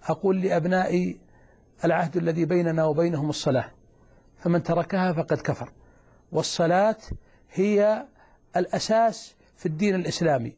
أقول لأبنائي: العهد الذي بيننا وبينهم الصلاة، فمن تركها فقد كفر، والصلاة هي الأساس في الدين الإسلامي.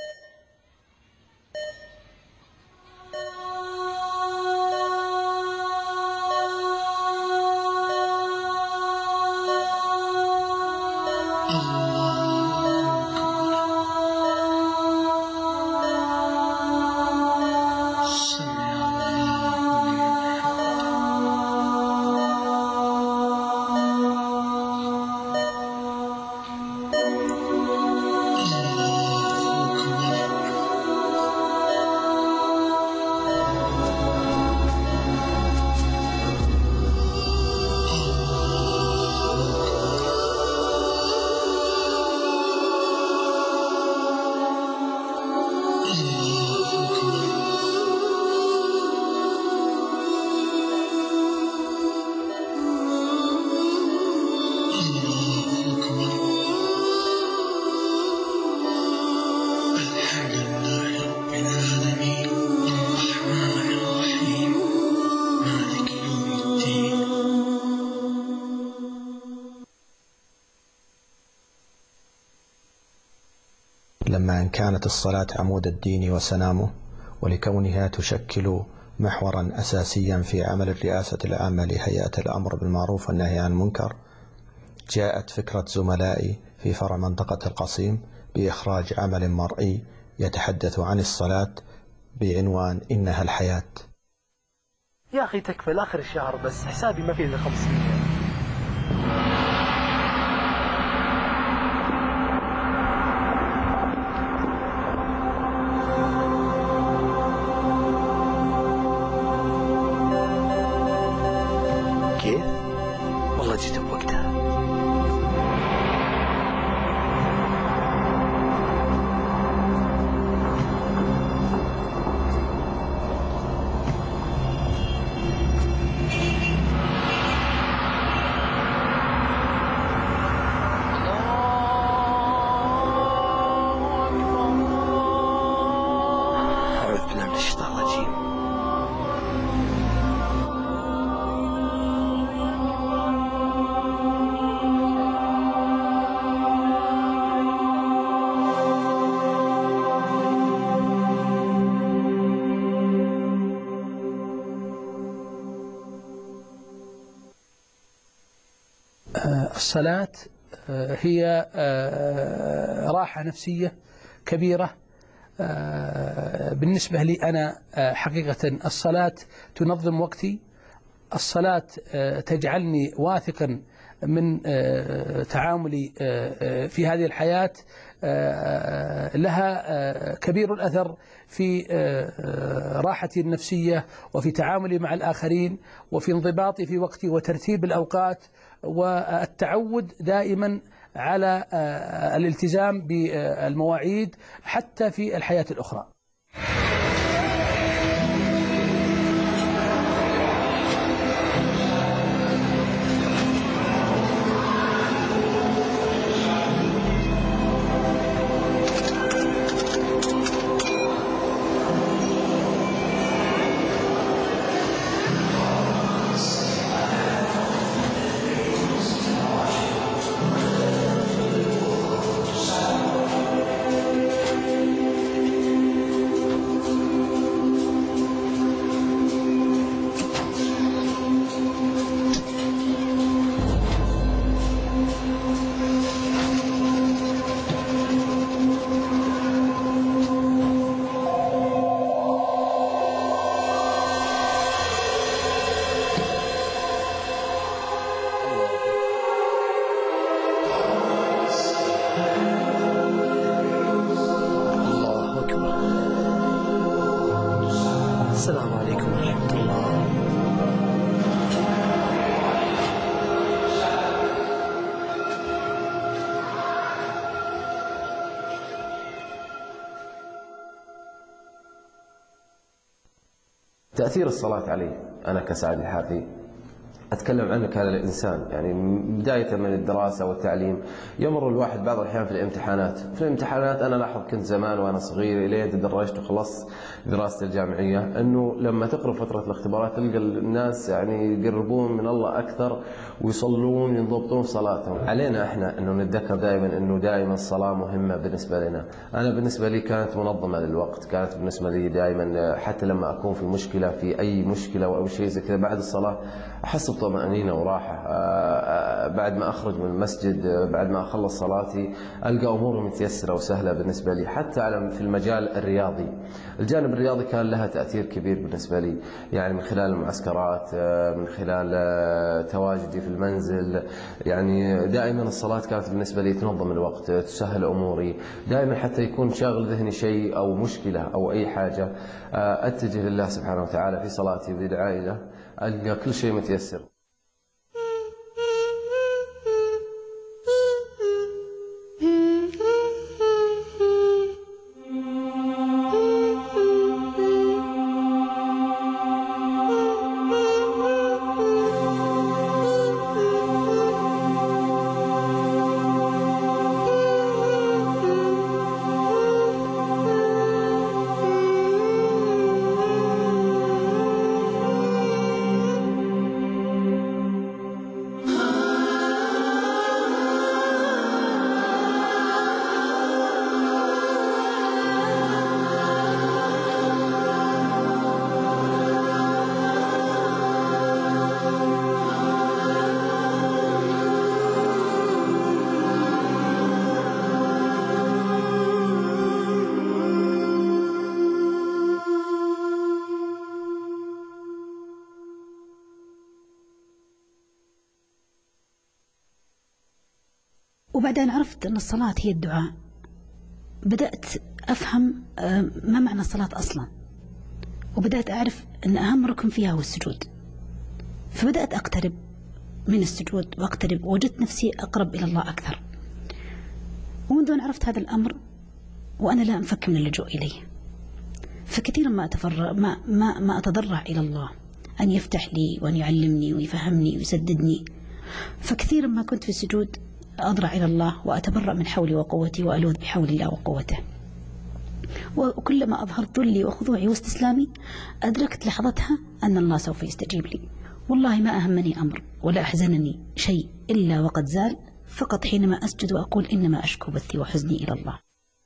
لما أن كانت الصلاة عمود الدين وسنامه، ولكونها تشكل محورا أساسيا في عمل الرئاسة العامة لهيئة الأمر بالمعروف والنهي عن المنكر، جاءت فكرة زملائي في فرع منطقة القصيم بإخراج عمل مرئي يتحدث عن الصلاة بعنوان إنها الحياة. يا أخي تكفى آخر الشهر بس، حسابي ما فيه إلا 500. كيف؟ والله جيت بوقتها. أعوذ بالله من الشيطان الرجيم. الصلاة هي راحة نفسية كبيرة بالنسبة لي أنا. حقيقة الصلاة تنظم وقتي، الصلاة تجعلني واثقا من تعاملي في هذه الحياة، لها كبير الأثر في راحتي النفسية وفي تعاملي مع الآخرين وفي انضباطي في وقتي وترتيب الأوقات والتعود دائما على الالتزام بالمواعيد حتى في الحياة الأخرى. السلام عليكم ورحمة الله. تأثير الصلاة علي أنا كسعد الحافي، أتكلم عنك هذا الإنسان، يعني بداية من الدراسة والتعليم. يمر الواحد بعض الأحيان في الامتحانات أنا لاحظ كنت زمان وأنا صغير إلى تدرجت وخلصت دراستي الجامعية، أنه لما تقرب فترة الاختبارات تلقى الناس يعني يقربون من الله أكثر ويصلون ينضبطون في صلاتهم. علينا إحنا أنه نتذكر دائما الصلاة مهمة بالنسبة لنا. أنا بالنسبة لي كانت منظمة للوقت، كانت بالنسبة لي دائما حتى لما أكون في مشكلة، في أي مشكلة أو شيء زي كذا، بعد الصلاة أحس بطمأنينة وراحة. بعد ما أخرج من المسجد، بعد ما أخلص صلاتي، ألقى أمور متيسرة وسهلة بالنسبة لي. حتى في المجال الرياضي، الجانب الرياضي كان لها تأثير كبير بالنسبة لي، يعني من خلال المعسكرات، من خلال تواجدي في المنزل. يعني دائما الصلاة كانت بالنسبة لي تنظم الوقت، تسهل أموري دائما، حتى يكون شاغل ذهني شيء أو مشكلة أو أي حاجة، أتجه لله سبحانه وتعالى في صلاتي وبدعائي له، ألقى كل شيء متيسر. وبعدين عرفت أن الصلاة هي الدعاء، بدأت أفهم ما معنى الصلاة أصلا، وبدأت أعرف أن أهم ركن فيها هو السجود. فبدأت أقترب من السجود وأقترب، ووجدت نفسي أقرب إلى الله أكثر. ومنذ أن عرفت هذا الأمر وأنا لا أنفك من اللجوء إليه، فكثيرا ما أتضرع إلى الله أن يفتح لي وأن يعلمني ويفهمني ويسددني. فكثيرا ما كنت في السجود أضرع إلى الله وأتبرأ من حولي وقوتي وألوذ بحول الله وقوته. وكلما أظهرت ذلي وخضوعي واستسلامي أدركت لحظتها أن الله سوف يستجيب لي. والله ما أهمني أمر ولا أحزنني شيء إلا وقد زال، فقط حينما أسجد وأقول إنما أشكو بثي وحزني إلى الله.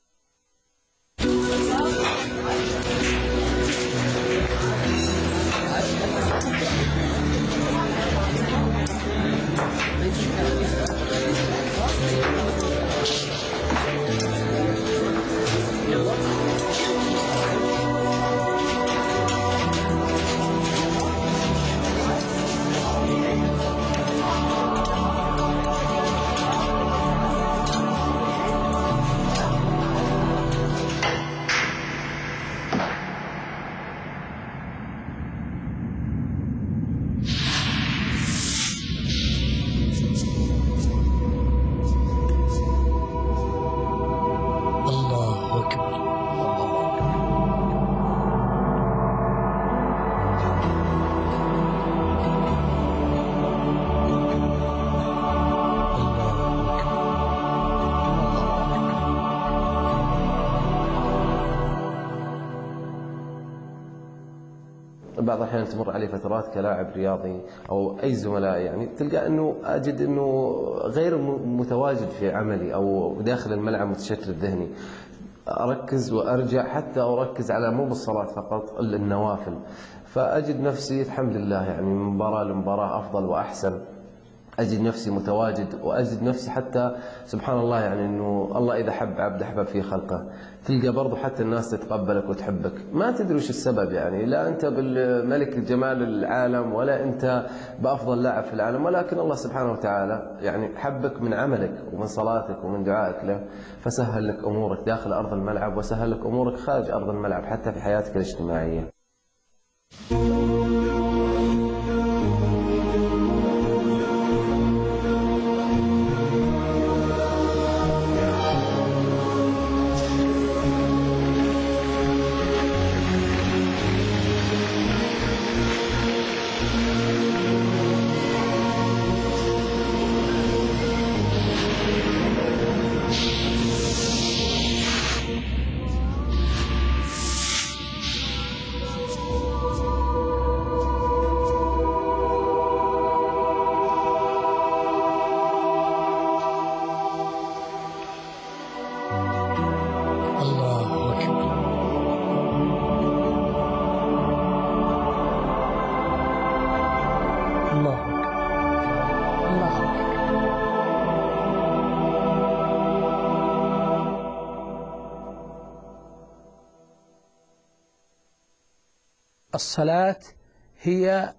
بعض الأحيان تمر علي فترات كلاعب رياضي أو أي زملاء، يعني تلقى أنه أجد أنه غير متواجد في عملي أو داخل الملعب متشتت ذهني. أركز وأرجع، حتى أركز على مو بالصلاة فقط، النوافل، فأجد نفسي الحمد لله يعني من مباراة لمباراة أفضل وأحسن. أجد نفسي متواجد، وأجد نفسي حتى سبحان الله يعني أنه الله إذا حب عبد أحبب في خلقه. تلقى برضو حتى الناس تتقبلك وتحبك، ما تدري وش السبب، يعني لا أنت بالملك جمال العالم ولا أنت بأفضل لاعب في العالم، ولكن الله سبحانه وتعالى يعني حبك من عملك ومن صلاتك ومن دعائك له، فسهل لك أمورك داخل أرض الملعب وسهل لك أمورك خارج أرض الملعب حتى في حياتك الاجتماعية. الصلاة هي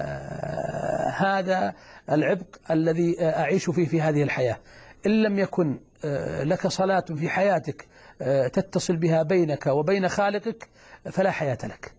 هذا العبق الذي أعيش فيه في هذه الحياة. إن لم يكن لك صلاة في حياتك تتصل بها بينك وبين خالقك فلا حياة لك.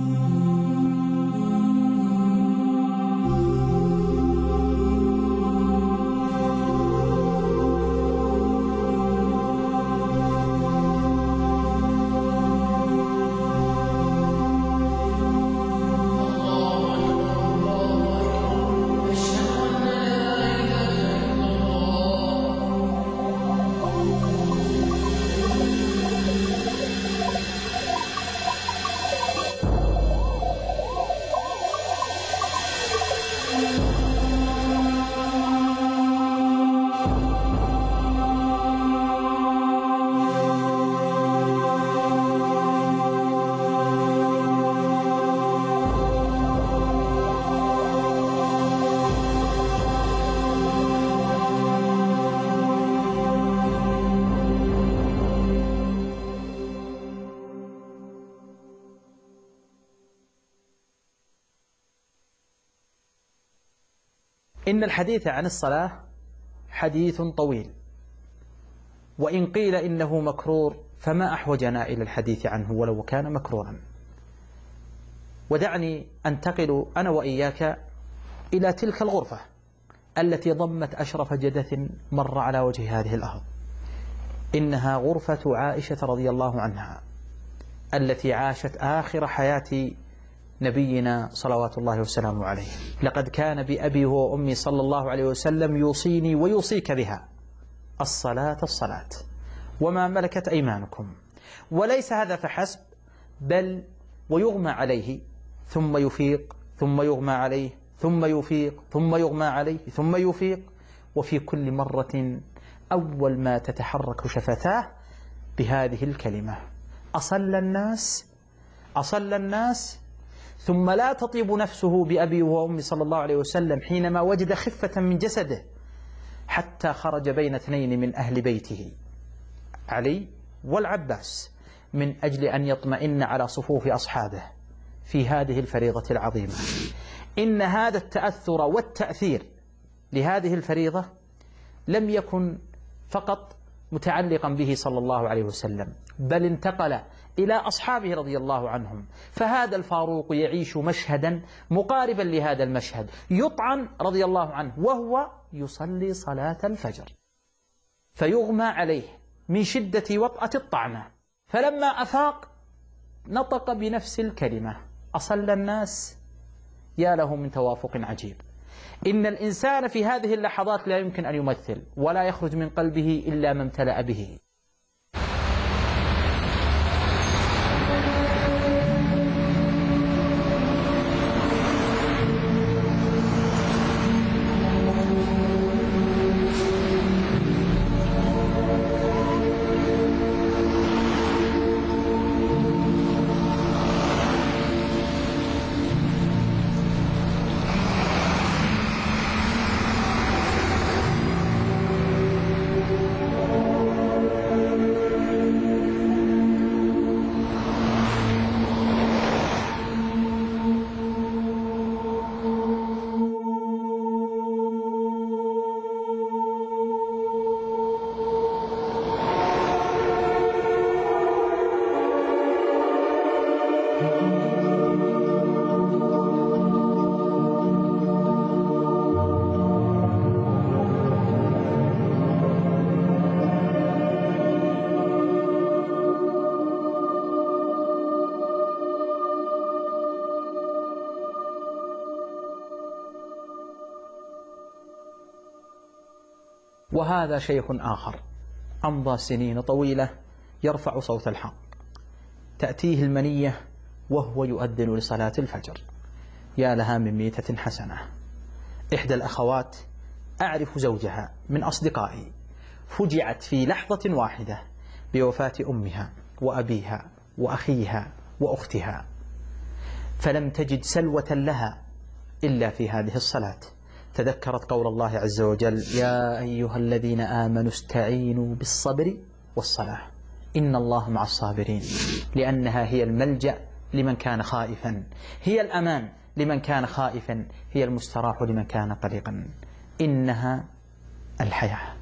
إن الحديث عن الصلاة حديث طويل، وإن قيل إنه مكرور فما أحوجنا إلى الحديث عنه ولو كان مكرورا. ودعني أنتقل أنا وإياك إلى تلك الغرفة التي ضمت أشرف جدث مر على وجه هذه الأرض. إنها غرفة عائشة رضي الله عنها التي عاشت آخر حياة نبينا صلوات الله وسلامه عليه. لقد كان بأبي وأمي صلى الله عليه وسلم يوصيني ويوصيك بها: الصلاة الصلاة وما ملكت أيمانكم. وليس هذا فحسب، بل ويغمى عليه ثم يفيق، ثم يغمى عليه ثم يفيق، ثم يغمى عليه ثم يفيق، وفي كل مرة أول ما تتحرك شفتاه بهذه الكلمة: أصلى الناس، أصلى الناس. ثم لا تطيب نفسه بأبي وأمي صلى الله عليه وسلم حينما وجد خفة من جسده، حتى خرج بين اثنين من أهل بيته، علي والعباس، من أجل أن يطمئن على صفوف أصحابه في هذه الفريضة العظيمة. إن هذا التأثر والتأثير لهذه الفريضة لم يكن فقط متعلقا به صلى الله عليه وسلم، بل انتقل إلى أصحابه رضي الله عنهم. فهذا الفاروق يعيش مشهدا مقاربا لهذا المشهد، يطعن رضي الله عنه وهو يصلي صلاة الفجر، فيغمى عليه من شدة وطأة الطعنة، فلما أفاق نطق بنفس الكلمة: أصلى الناس. يا له من توافق عجيب. إن الإنسان في هذه اللحظات لا يمكن أن يمثل، ولا يخرج من قلبه إلا ما امتلأ به. وهذا شيخ آخر أمضى سنين طويلة يرفع صوت الحق، تأتيه المنية وهو يؤذن لصلاة الفجر. يا لها من ميتة حسنة. إحدى الأخوات أعرف زوجها من أصدقائي، فجعت في لحظة واحدة بوفاة أمها وأبيها وأخيها وأختها، فلم تجد سلوة لها إلا في هذه الصلاة. تذكرت قول الله عز وجل: يا أيها الذين آمنوا استعينوا بالصبر والصلاة إن الله مع الصابرين، لأنها هي الملجأ لمن كان خائفا، هي الأمان لمن كان خائفا، هي المستراح لمن كان قلقا. إنها الحياة.